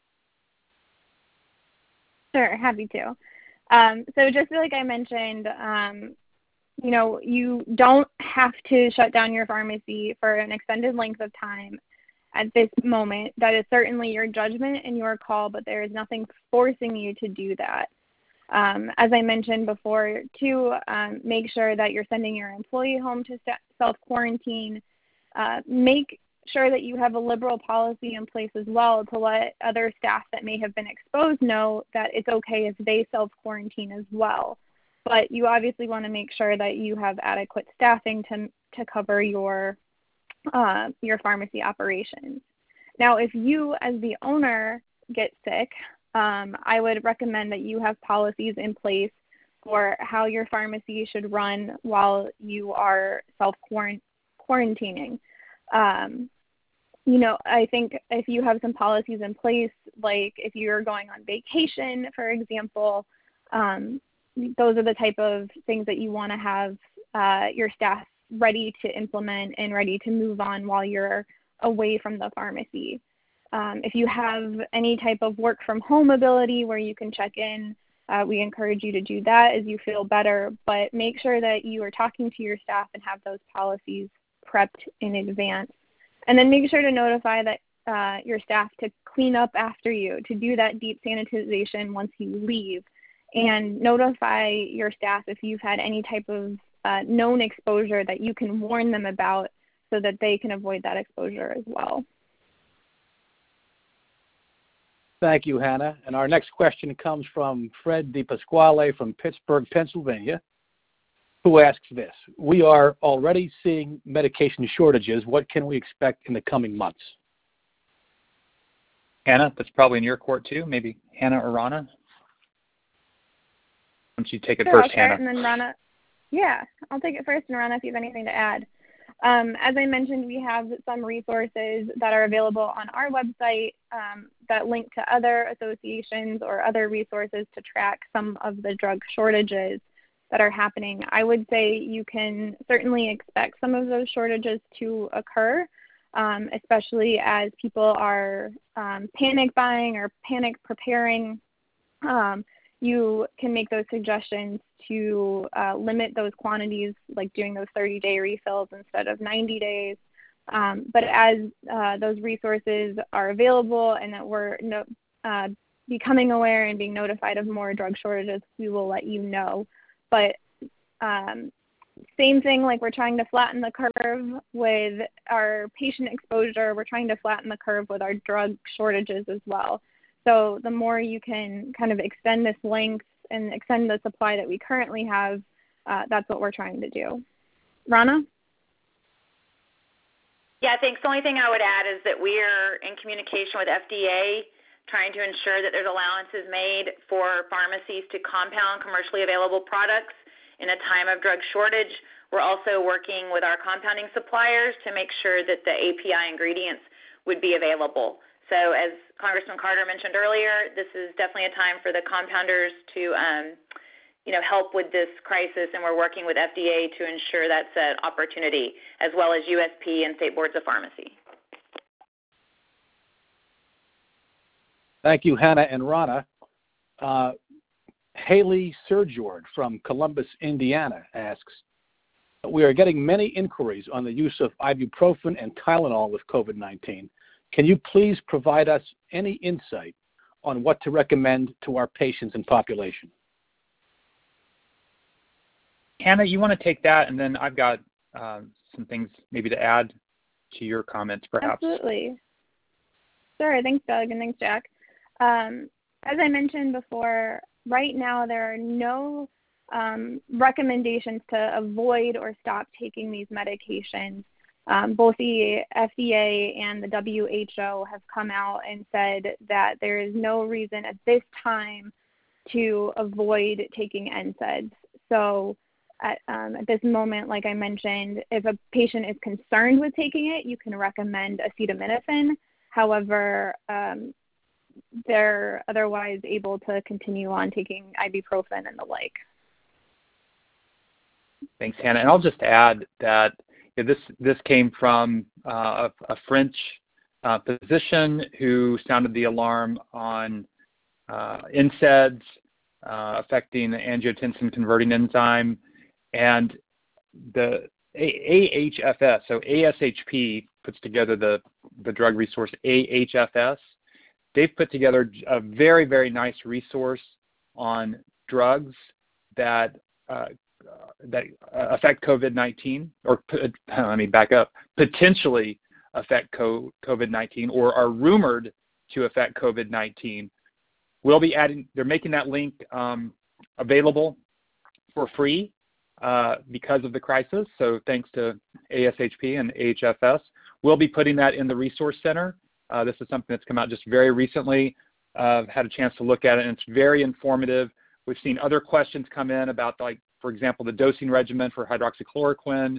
Sure, happy to. Um, so just like I mentioned, um, you know, you don't have to shut down your pharmacy for an extended length of time at this moment. That is certainly your judgment and your call, but there is nothing forcing you to do that. Um, as I mentioned before, too, um, make sure that you're sending your employee home to self-quarantine. Uh, make sure that you have a liberal policy in place as well to let other staff that may have been exposed know that it's okay if they self-quarantine as well. But you obviously want to make sure that you have adequate staffing to to cover your uh, your pharmacy operations. Now, if you as the owner get sick, um, I would recommend that you have policies in place for how your pharmacy should run while you are self-quarantining quarantining. Um, you know, I think if you have some policies in place, like if you're going on vacation, for example, um, those are the type of things that you want to have uh, your staff ready to implement and ready to move on while you're away from the pharmacy. Um, if you have any type of work from home ability where you can check in, uh, we encourage you to do that as you feel better, but make sure that you are talking to your staff and have those policies prepped in advance. And then make sure to notify that uh, your staff to clean up after you, to do that deep sanitization once you leave, and notify your staff if you've had any type of uh, known exposure that you can warn them about so that they can avoid that exposure as well. Thank you, Hannah. And our next question comes from Fred DePasquale from Pittsburgh, Pennsylvania, who asks this: we are already seeing medication shortages. What can we expect in the coming months? Hannah, that's probably in your court too. Maybe Hannah or Rana? Why don't you take it sure, first, I'll Hannah? And then Rana. Yeah, I'll take it first, and Rana, if you have anything to add. Um, as I mentioned, we have some resources that are available on our website um, that link to other associations or other resources to track some of the drug shortages that are happening. I would say you can certainly expect some of those shortages to occur, um, especially as people are um, panic buying or panic preparing. Um, you can make those suggestions to uh, limit those quantities, like doing those thirty-day refills instead of ninety days. Um, but as uh, those resources are available and that we're no, uh, becoming aware and being notified of more drug shortages, we will let you know. But um, same thing, like we're trying to flatten the curve with our patient exposure, we're trying to flatten the curve with our drug shortages as well. So the more you can kind of extend this length and extend the supply that we currently have, uh, that's what we're trying to do. Rana? Yeah, thanks. The only thing I would add is that we are in communication with F D A, trying to ensure that there's allowances made for pharmacies to compound commercially available products in a time of drug shortage. We're also working with our compounding suppliers to make sure that the A P I ingredients would be available. So as Congressman Carter mentioned earlier, this is definitely a time for the compounders to um, you know, help with this crisis, and we're working with F D A to ensure that's an opportunity, as well as U S P and state boards of pharmacy. Thank you, Hannah and Rana. Uh, Haley Serjord from Columbus, Indiana asks, we are getting many inquiries on the use of ibuprofen and Tylenol with COVID nineteen. Can you please provide us any insight on what to recommend to our patients and population? Hannah, you want to take that, and then I've got uh, some things maybe to add to your comments, perhaps. Absolutely. Sure. Thanks, Doug, and thanks, Jack. Um, as I mentioned before, right now there are no um, recommendations to avoid or stop taking these medications. Um, both the F D A and the W H O have come out and said that there is no reason at this time to avoid taking N SAIDs. So at, um, at this moment, like I mentioned, if a patient is concerned with taking it, you can recommend acetaminophen. However, um, they're otherwise able to continue on taking ibuprofen and the like. Thanks, Hannah. And I'll just add that this this came from uh, a, a French uh, physician who sounded the alarm on uh, N SAIDs uh, affecting the angiotensin converting enzyme, and the A H F S, so A S H P puts together the, the drug resource A H F S. They've put together a very, very nice resource on drugs that uh, that affect COVID nineteen, or let me back up, potentially affect COVID nineteen or are rumored to affect COVID nineteen. We'll be adding, they're making that link um, available for free uh, because of the crisis. So thanks to A S H P and A H F S. We'll be putting that in the Resource Center. Uh, this is something that's come out just very recently. Uh, I've had a chance to look at it, and it's very informative. We've seen other questions come in about, like, for example, the dosing regimen for hydroxychloroquine,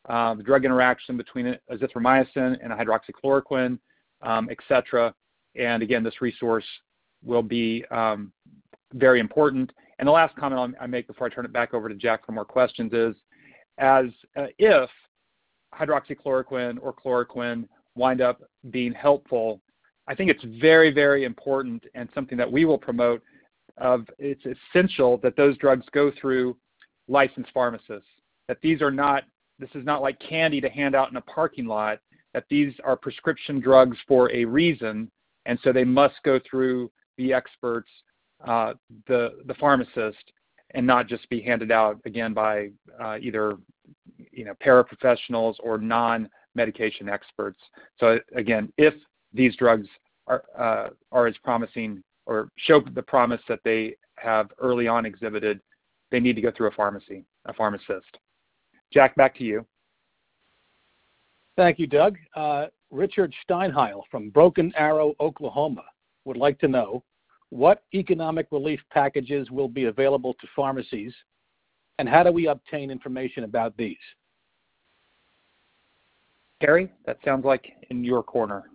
uh, the drug interaction between azithromycin and hydroxychloroquine, um, et cetera. And again, this resource will be um, very important. And the last comment I'll, I make before I turn it back over to Jack for more questions is, as uh, if hydroxychloroquine or chloroquine wind up being helpful, I think it's very, very important and something that we will promote. Of it's essential that those drugs go through licensed pharmacists, that these are not, this is not like candy to hand out in a parking lot, that these are prescription drugs for a reason, and so they must go through the experts, uh, the, the pharmacist, and not just be handed out, again, by uh, either you know, paraprofessionals or non-medication experts. So again, if these drugs are, uh, are as promising or show the promise that they have early on exhibited, they need to go through a pharmacy, a pharmacist. Jack, back to you. Thank you, Doug. Uh, Richard Steinheil from Broken Arrow, Oklahoma, would like to know what economic relief packages will be available to pharmacies, and how do we obtain information about these? Carrie, that sounds like in your corner.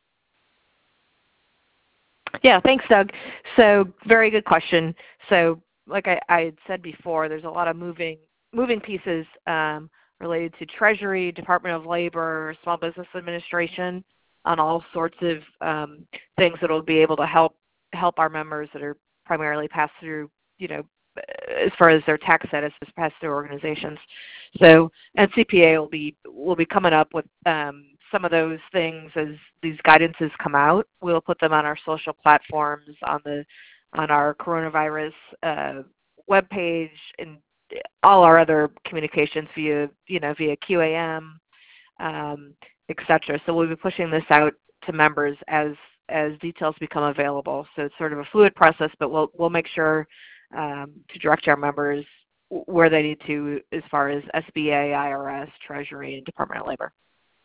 Yeah, thanks, Doug. So very good question. So like I, I had said before, there's a lot of moving moving pieces um, related to Treasury, Department of Labor, Small Business Administration, on all sorts of um, things that will be able to help help our members that are primarily pass through, you know, as far as their tax status is pass through organizations. So N C P A will be will be coming up with um, some of those things as these guidances come out. We'll put them on our social platforms, on the on our coronavirus uh, webpage, and all our other communications via you know via Q A M, um, et cetera. So we'll be pushing this out to members as as details become available. So it's sort of a fluid process, but we'll we'll make sure um, to direct our members where they need to as far as S B A, I R S, Treasury, and Department of Labor.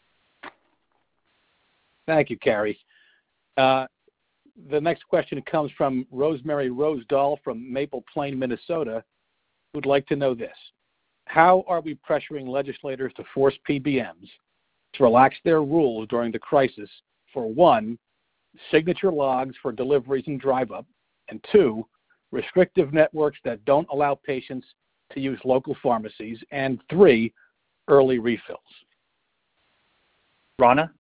Thank you, Carrie. Uh, the next question comes from Rosemary Rosedahl from Maple Plain, Minnesota, who'd like to know this. How are we pressuring legislators to force P B Ms to relax their rules during the crisis for, one, signature logs for deliveries and drive-up, and two, restrictive networks that don't allow patients to use local pharmacies, and three, early refills? Rana?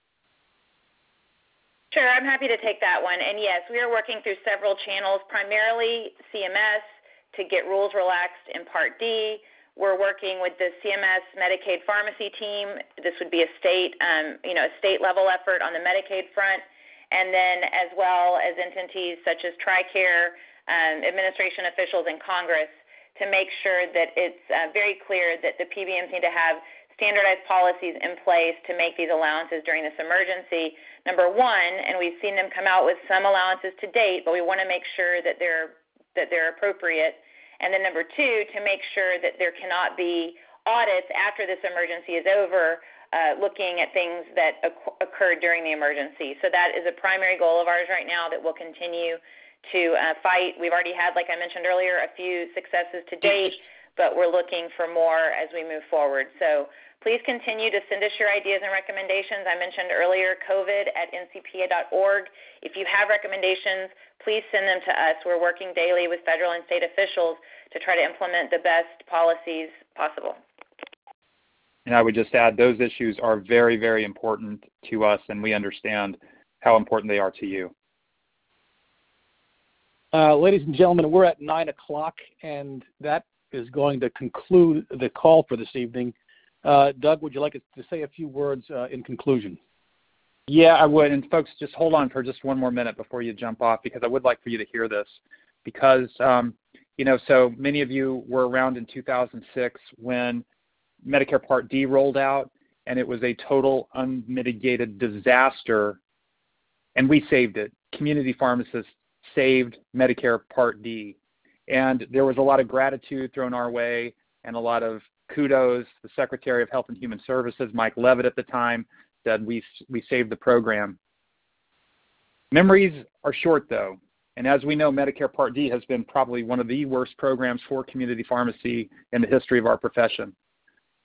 Sure, I'm happy to take that one. And yes, we are working through several channels, primarily C M S to get rules relaxed in Part D. We're working with the C M S Medicaid pharmacy team. This would be a state, um, you know, a state level effort on the Medicaid front, and then as well as entities such as TRICARE, um, administration officials in Congress, to make sure that it's uh, very clear that the P B Ms need to have standardized policies in place to make these allowances during this emergency. Number one, and we've seen them come out with some allowances to date, but we want to make sure that they're that they're appropriate. And then number two, to make sure that there cannot be audits after this emergency is over, uh, looking at things that oc- occurred during the emergency. So that is a primary goal of ours right now that we'll continue to uh, fight. We've already had, like I mentioned earlier, a few successes to date, but we're looking for more as we move forward. So please continue to send us your ideas and recommendations. I mentioned earlier COVID at N C P A dot org. If you have recommendations, please send them to us. We're working daily with federal and state officials to try to implement the best policies possible. And I would just add, those issues are very, very important to us, and we understand how important they are to you. Uh, ladies and gentlemen, we're at nine o'clock, and that is going to conclude the call for this evening. Uh, Doug, would you like to say a few words uh, in conclusion? Yeah, I would. And folks, just hold on for just one more minute before you jump off, because I would like for you to hear this. Because, um, you know, so many of you were around in two thousand six when Medicare Part D rolled out, and it was a total unmitigated disaster, and we saved it. Community pharmacists saved Medicare Part D. And there was a lot of gratitude thrown our way and a lot of kudos. The Secretary of Health and Human Services, Mike Leavitt at the time, said we we saved the program. Memories are short, though. And as we know, Medicare Part D has been probably one of the worst programs for community pharmacy in the history of our profession.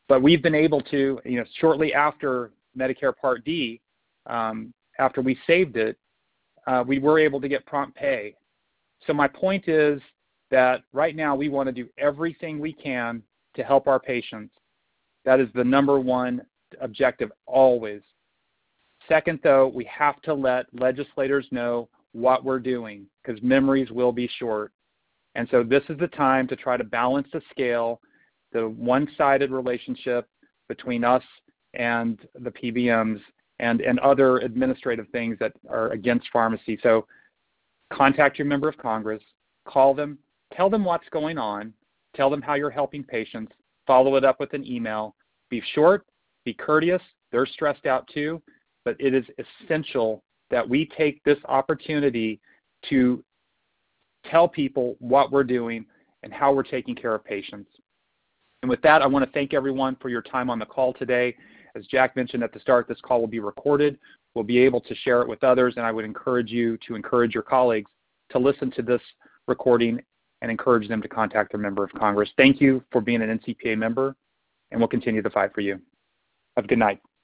but we've been able to, you know, shortly after Medicare Part D, um, after we saved it, uh, we were able to get prompt pay. So my point is that right now we want to do everything we can to help our patients. That is the number one objective always. Second, though, we have to let legislators know what we're doing because memories will be short. And so this is the time to try to balance the scale, the one-sided relationship between us and the P B Ms and, and other administrative things that are against pharmacy. So contact your member of Congress, call them, tell them what's going on, tell them how you're helping patients, follow it up with an email. Be short, be courteous. They're stressed out too, but it is essential that we take this opportunity to tell people what we're doing and how we're taking care of patients. And with that, I want to thank everyone for your time on the call today. As Jack mentioned at the start, this call will be recorded. We'll be able to share it with others, and I would encourage you to encourage your colleagues to listen to this recording and encourage them to contact their member of Congress. Thank you for being an N C P A member, and we'll continue the fight for you. Have a good night.